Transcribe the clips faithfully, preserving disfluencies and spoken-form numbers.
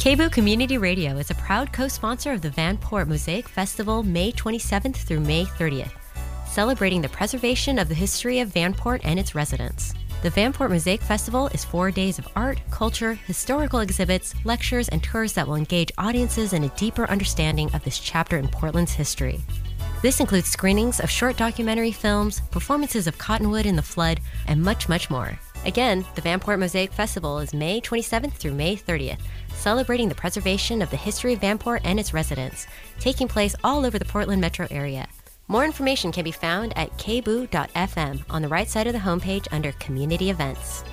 K B O O Community Radio is a proud co-sponsor of the Vanport Mosaic Festival May twenty-seventh through May thirtieth, celebrating the preservation of the history of Vanport and its residents. The Vanport Mosaic Festival is four days of art, culture, historical exhibits, lectures, and tours that will engage audiences in a deeper understanding of this chapter in Portland's history. This includes screenings of short documentary films, performances of Cottonwood in the Flood, and much, much more. Again, the Vanport Mosaic Festival is May twenty-seventh through May thirtieth, celebrating the preservation of the history of Vanport and its residents, taking place all over the Portland metro area. More information can be found at k b o o dot f m on the right side of the homepage under Community Events.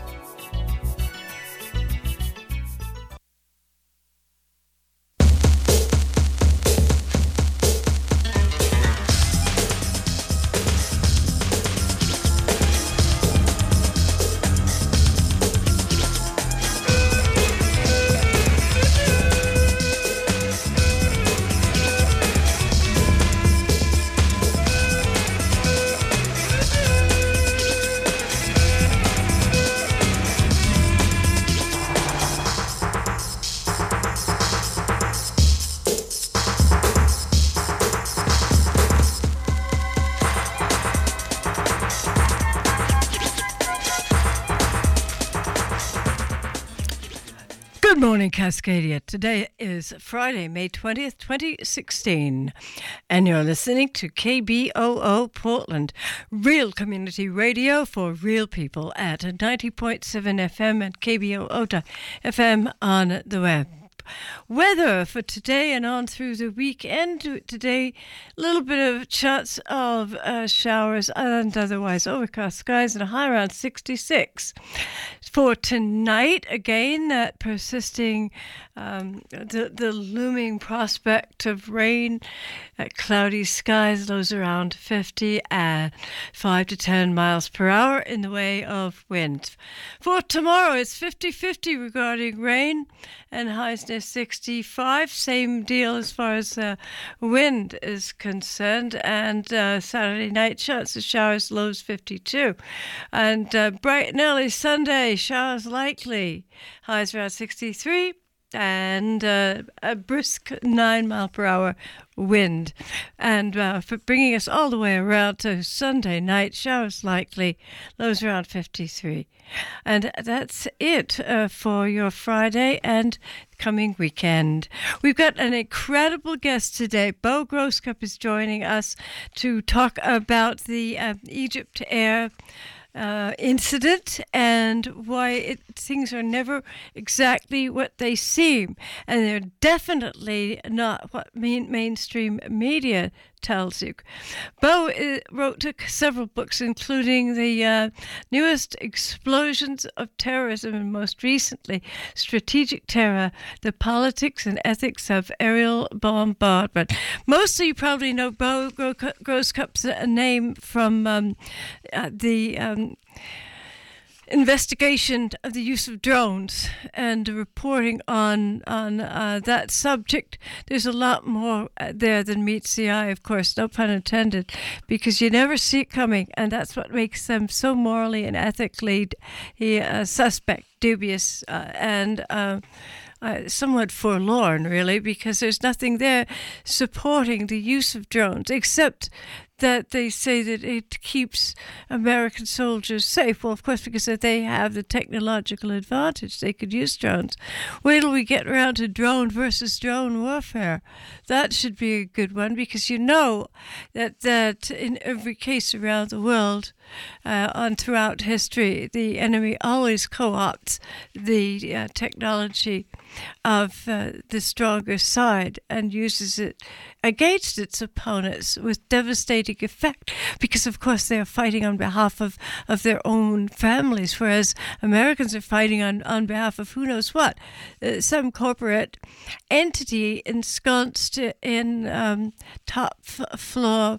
Good morning, Cascadia. Today is Friday, May twentieth, twenty sixteen, and you're listening to K B O O Portland, real community radio for real people at ninety point seven F M and K B O O dot F M on the web. Weather for today and on through the weekend. Today, a little bit of chance of uh, showers and otherwise overcast skies and a high around sixty-six. For tonight, again, that persisting, um, the, the looming prospect of rain, uh, cloudy skies, lows around fifty and five to ten miles per hour in the way of wind. For tomorrow, it's fifty-fifty regarding rain and highs near sixty-five. Same deal as far as uh, wind is concerned. And uh, Saturday night, chance of showers, lows fifty-two. And uh, bright and early Sunday, showers likely, highs around sixty-three. And uh, a brisk nine mile per hour wind. And uh, for bringing us all the way around to Sunday night, showers likely, lows around fifty-three. And that's it uh, for your Friday and coming weekend. We've got an incredible guest today. Bo Grosscup is joining us to talk about the uh, Egypt Air Uh, incident and why it, things are never exactly what they seem, and they're definitely not what main, mainstream media tells you. Bo uh, wrote uh, several books, including the uh, newest Explosions of Terrorism and most recently Strategic Terror, The Politics and Ethics of Aerial Bombardment. Mostly you probably know Bo Grosscup's uh, name from um, uh, the um, investigation of the use of drones and reporting on on uh, that subject. There's a lot more there than meets the eye, of course, no pun intended, because you never see it coming, and that's what makes them so morally and ethically uh, suspect, dubious, uh, and uh, Uh, somewhat forlorn, really, because there's nothing there supporting the use of drones, except that they say that it keeps American soldiers safe. Well, of course, because they have the technological advantage. They could use drones. Wait till we get around to drone versus drone warfare. That should be a good one, because you know that, that in every case around the world, uh, on throughout history, the enemy always co-opts the uh, technology of uh, the stronger side and uses it against its opponents with devastating effect, because of course they are fighting on behalf of, of their own families, whereas Americans are fighting on, on behalf of who knows what, uh, some corporate entity ensconced in um, top f- floor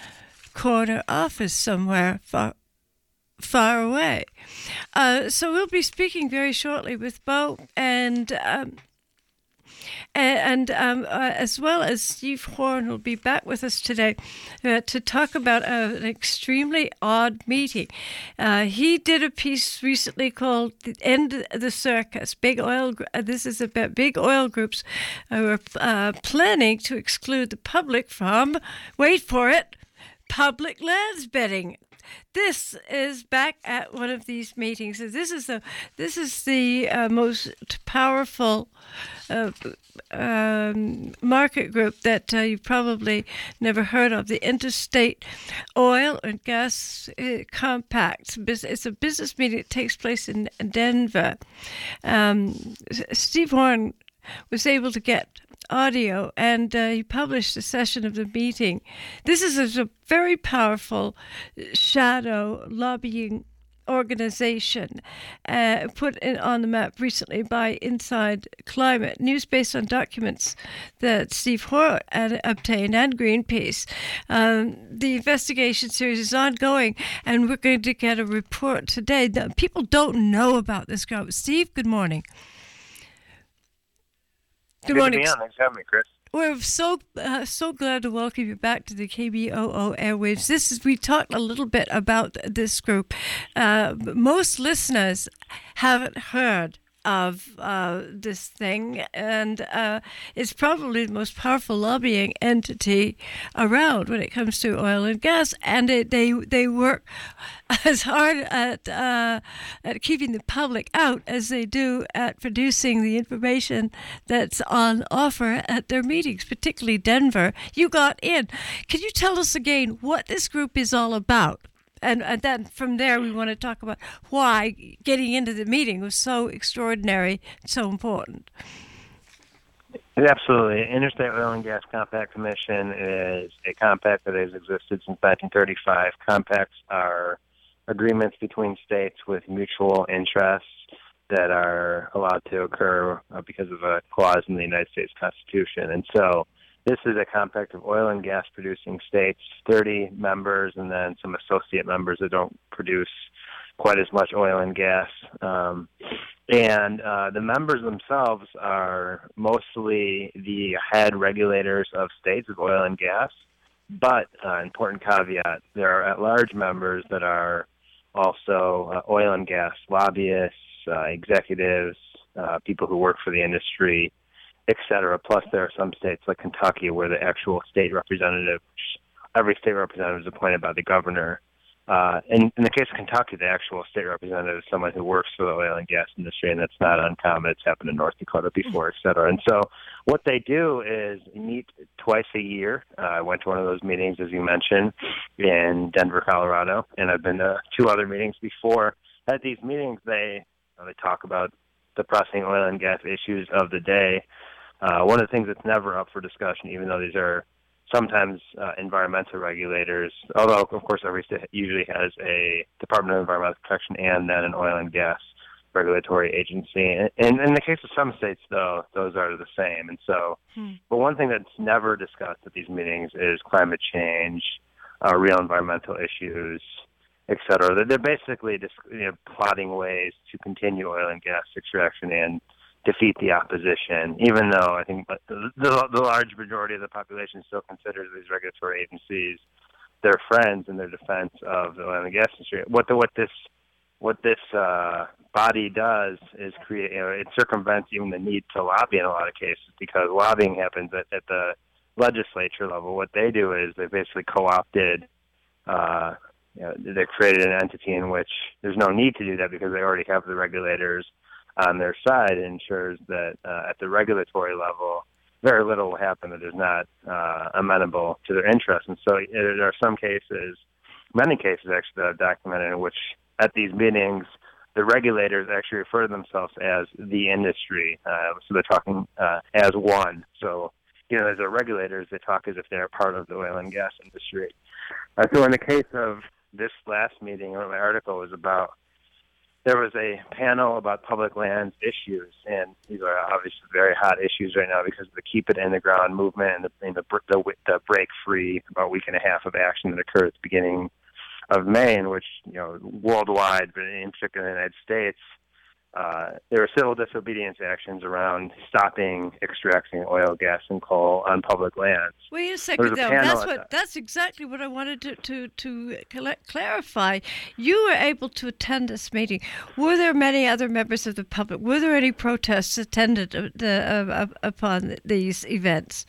corner office somewhere far, far away. Uh, so we'll be speaking very shortly with Bo, and um, And, and um, uh, as well as Steve Horn will be back with us today uh, to talk about uh, an extremely odd meeting. Uh, he did a piece recently called "The End of the Circus." Big oil. Uh, this is about big oil groups who are uh, planning to exclude the public from, wait for it, public lands bidding. This is back at one of these meetings. So this is the this is the uh, most powerful uh, um, market group that uh, you've probably never heard of. The Interstate Oil and Gas uh, Compact. It's a business meeting that takes place in Denver. Um, Steve Horn was able to get audio, and uh, he published a session of the meeting. This is a very powerful shadow lobbying organization uh, put in, on the map recently by Inside Climate, news based on documents that Steve Horn had obtained and Greenpeace. Um, the investigation series is ongoing, and we're going to get a report today. People don't know about this group. Steve, good morning. Good, Good morning. To be on. Thanks for having me, Chris. We're so uh, so glad to welcome you back to the K B O O airwaves. This is we talked a little bit about this group. Uh, most listeners haven't heard of uh, this thing, and uh, it's probably the most powerful lobbying entity around when it comes to oil and gas. And it, they they work as hard at uh, at keeping the public out as they do at producing the information that's on offer at their meetings, particularly Denver. You got in. Can you tell us again what this group is all about? And, and then from there, we want to talk about why getting into the meeting was so extraordinary, so important. Absolutely. Interstate Oil and Gas Compact Commission is a compact that has existed since nineteen thirty-five. Compacts are agreements between states with mutual interests that are allowed to occur because of a clause in the United States Constitution. And so this is a compact of oil and gas producing states, thirty members, and then some associate members that don't produce quite as much oil and gas. Um, and uh, the members themselves are mostly the head regulators of states of oil and gas. But, uh, important caveat, there are at-large members that are also uh, oil and gas lobbyists, uh, executives, uh, people who work for the industry, et cetera. Plus, there are some states like Kentucky where the actual state representative, every state representative is appointed by the governor. Uh, in, in the case of Kentucky, the actual state representative is someone who works for the oil and gas industry, and that's not uncommon. It's happened in North Dakota before, et cetera. And so what they do is meet twice a year. Uh, I went to one of those meetings, as you mentioned, in Denver, Colorado, and I've been to two other meetings before. At these meetings, they uh, they talk about the pressing oil and gas issues of the day. Uh, one of the things that's never up for discussion, even though these are sometimes uh, environmental regulators, although, of course, every state usually has a Department of Environmental Protection and then an oil and gas regulatory agency. And in the case of some states, though, those are the same. And so, hmm. but one thing that's never discussed at these meetings is climate change, uh, real environmental issues, et cetera. They're basically just, you know, plotting ways to continue oil and gas extraction and defeat the opposition, even though I think the, the, the large majority of the population still considers these regulatory agencies their friends in their defense of the oil and gas industry. What the, what this what this uh, body does is create, you know, it circumvents even the need to lobby in a lot of cases, because lobbying happens at, at the legislature level. What they do is they basically co-opted. Uh, you know, they created an entity in which there's no need to do that because they already have the regulators on their side. It ensures that uh, at the regulatory level, very little will happen that is not uh, amenable to their interests. And so there are some cases, many cases actually, that are documented in which at these meetings, the regulators actually refer to themselves as the industry. Uh, so they're talking uh, as one. So, you know, as the regulators, they talk as if they're part of the oil and gas industry. Uh, so in the case of this last meeting, my article was about, there was a panel about public lands issues, and these are obviously very hot issues right now because of the Keep It in the Ground movement and the, and the, the, the Break Free, about a week and a half of action that occurred at the beginning of May, in which, you know, worldwide, but in particular in the United States, uh, there were civil disobedience actions around stopping extracting oil, gas, and coal on public lands. Wait a second, a though. panel That's at what. the- That's exactly what I wanted to to to cl- clarify. You were able to attend this meeting. Were there many other members of the public? Were there any protests attended uh, the, uh, upon these events?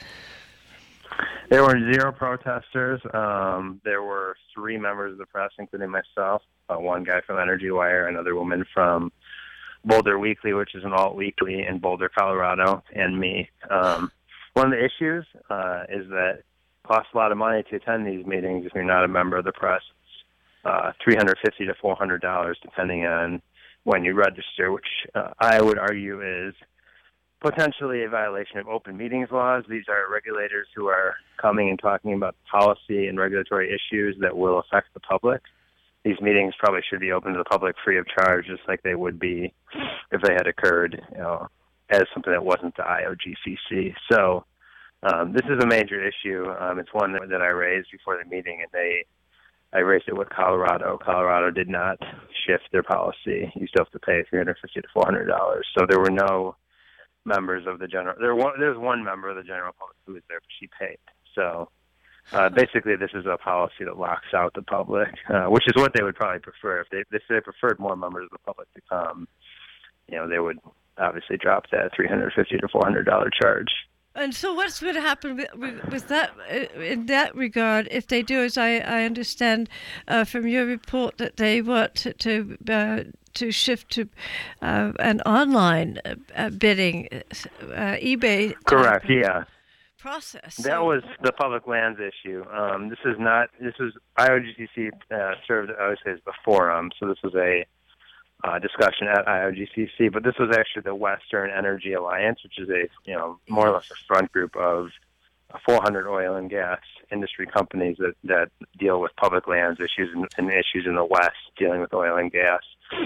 There were zero protesters. Um, there were three members of the press, including myself, uh, one guy from Energy Wire, another woman from Boulder Weekly, which is an alt weekly in Boulder, Colorado, and me. Um, one of the issues uh, is that it costs a lot of money to attend these meetings if you're not a member of the press. Uh, three hundred fifty to four hundred dollars, depending on when you register, which uh, I would argue is potentially a violation of open meetings laws. These are regulators who are coming and talking about policy and regulatory issues that will affect the public. These meetings probably should be open to the public free of charge, just like they would be if they had occurred, you know, as something that wasn't the I O G C C. So um, this is a major issue. Um, it's one that, that I raised before the meeting, and they I raised it with Colorado. Colorado did not shift their policy. You still have to pay three hundred fifty to four hundred dollars. So there were no members of the general. There was one, one member of the general public who was there, but she paid. So uh, basically, this is a policy that locks out the public, uh, which is what they would probably prefer. If they if they preferred more members of the public to come, you know, they would obviously drop that three hundred fifty to four hundred dollar charge. And so, what's going to happen with, with that in that regard? If they do, as I, I understand uh, from your report, that they want to to, uh, to shift to uh, an online uh, bidding, uh, eBay. Correct. Yeah. Process. That so, was the public lands issue. Um, this is not. This is I O G C C uh, served, I would say, as the forum. So this was a Uh, discussion at I O G C C, but this was actually the Western Energy Alliance, which is a, you know, more or less a front group of four hundred oil and gas industry companies that, that deal with public lands issues and, and issues in the West dealing with oil and gas.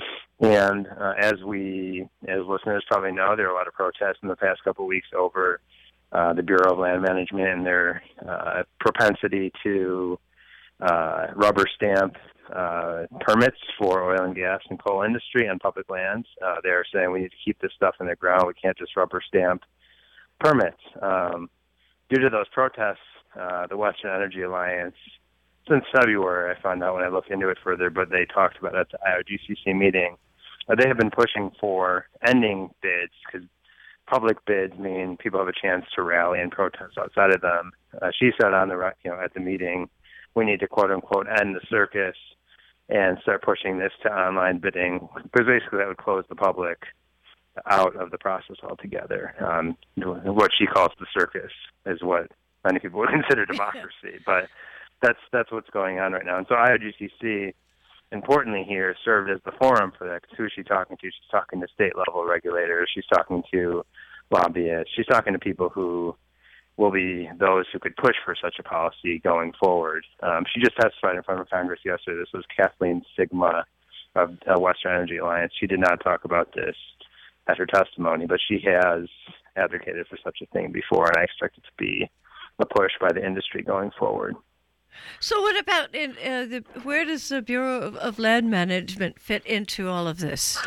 And uh, as we, as listeners probably know, there were a lot of protests in the past couple of weeks over uh, the Bureau of Land Management and their uh, propensity to uh, rubber stamp Uh, permits for oil and gas and coal industry on public lands. Uh, they're saying we need to keep this stuff in the ground. We can't just rubber stamp permits. Um, due to those protests, uh, the Western Energy Alliance, since February, I found out when I looked into it further, but they talked about it at the I O G C C meeting. Uh, they have been pushing for ending bids because public bids mean people have a chance to rally and protest outside of them. Uh, she said on the you know at the meeting, we need to quote unquote end the circus and start pushing this to online bidding, because basically that would close the public out of the process altogether. Um, what she calls the circus is what many people would consider democracy, but that's that's what's going on right now. And so I O G C C, importantly here, served as the forum for that. Who is she talking to? She's talking to state-level regulators. She's talking to lobbyists. She's talking to people who will be those who could push for such a policy going forward. Um, she just testified in front of Congress yesterday. This was Kathleen Sigma of uh, Western Energy Alliance. She did not talk about this at her testimony, but she has advocated for such a thing before, and I expect it to be a push by the industry going forward. So what about, in, uh, the, where does the Bureau of, of Land Management fit into all of this?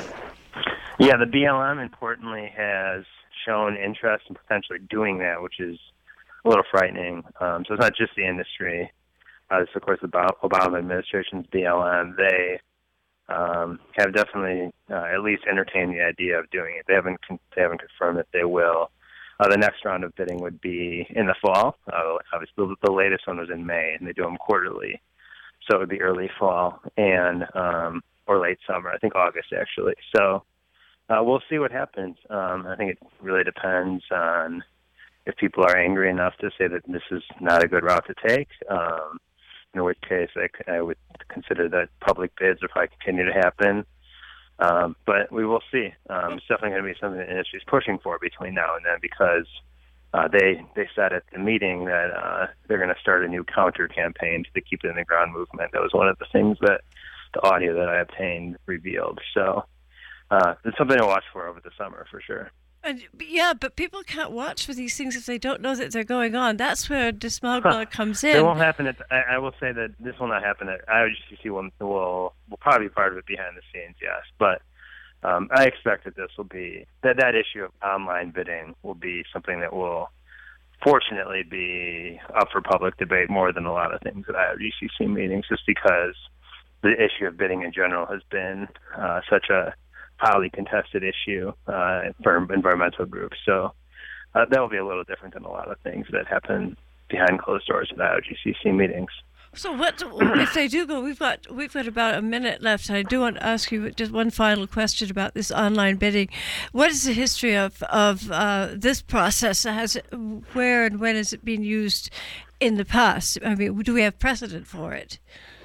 Yeah, the B L M, importantly, has shown interest in potentially doing that, which is a little frightening. Um, so it's not just the industry. Uh, this, of course, the Obama administration's B L M. They um, have definitely uh, at least entertained the idea of doing it. They haven't con- they haven't confirmed that they will. Uh, the next round of bidding would be in the fall. Uh, obviously, the, the latest one was in May, and they do them quarterly. So it would be early fall and um, or late summer. I think August, actually. So Uh, we'll see what happens. Um, I think it really depends on if people are angry enough to say that this is not a good route to take, um, in which case I, I would consider that public bids will probably continue to happen. Um, but we will see. Um, it's definitely going to be something the industry is pushing for between now and then, because uh, they, they said at the meeting that uh, they're going to start a new counter campaign to the Keep It in the Ground movement. That was one of the things that the audio that I obtained revealed. So Uh, it's something to watch for over the summer, for sure. And, yeah, but people can't watch for these things if they don't know that they're going on. That's where Dismogla comes in. It won't happen. At, I, I will say that this will not happen. At I O G C C will, will will probably be part of it behind the scenes, yes. But um, I expect that this will be that that issue of online bidding will be something that will fortunately be up for public debate more than a lot of things at I O G C C meetings, just because the issue of bidding in general has been uh, such a highly contested issue uh, for environmental groups. So uh, that will be a little different than a lot of things that happen behind closed doors at I O G C C meetings. So what if they do go? We've got we've got about a minute left. I do want to ask you just one final question about this online bidding. What is the history of of uh, this process? Has it, where and when has it been used in the past? I mean, do we have precedent for it?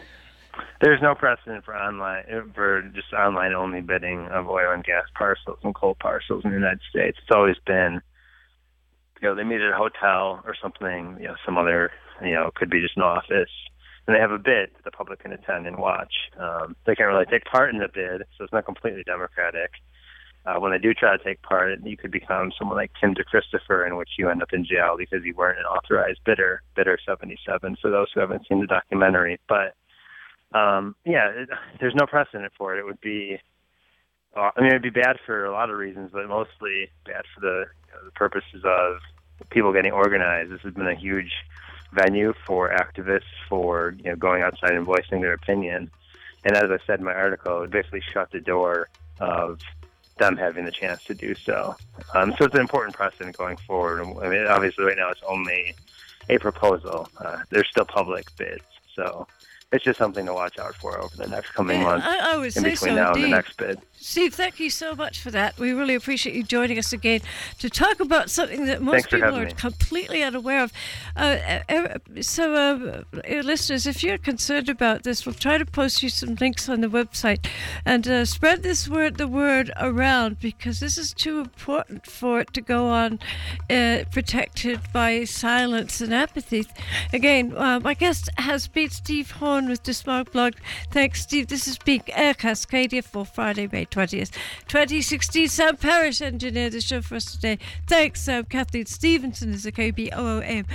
There's no precedent for online for just online only bidding of oil and gas parcels and coal parcels in the United States. It's always been, you know, they meet at a hotel or something, you know, some other, you know, could be just an office. And they have a bid that the public can attend and watch. Um, they can't really take part in the bid, so it's not completely democratic. Uh, when they do try to take part, you could become someone like Tim DeChristopher, in which you end up in jail because you weren't an authorized bidder, bidder seventy-seven, for those who haven't seen the documentary. But, um, yeah, it, there's no precedent for it. It would be, uh, I mean, it would be bad for a lot of reasons, but mostly bad for the, you know, the purposes of people getting organized. This has been a huge venue for activists for, you know, going outside and voicing their opinion. And as I said in my article, it basically shut the door of them having the chance to do so. Um, so it's an important precedent going forward. I mean, obviously right now it's only a proposal. Uh, there's still public bids. So it's just something to watch out for over the next coming Yeah, months I, I would in say between so, now indeed. and the next bid. Steve, thank you so much for that. We really appreciate you joining us again to talk about something that most Thanks for people having are me. completely unaware of. Uh, uh, so, uh, uh, listeners, if you're concerned about this, we'll try to post you some links on the website and uh, spread this word, the word around, because this is too important for it to go on uh, protected by silence and apathy. Again, uh, my guest has been Steve Horn with the Smog Blog. Thanks, Steve. This has been Air Cascadia for Friday, May twentieth, twenty sixteen. Sam Parrish engineered the show for us today. Thanks, Sam. Kathleen Stevenson is a K B O O M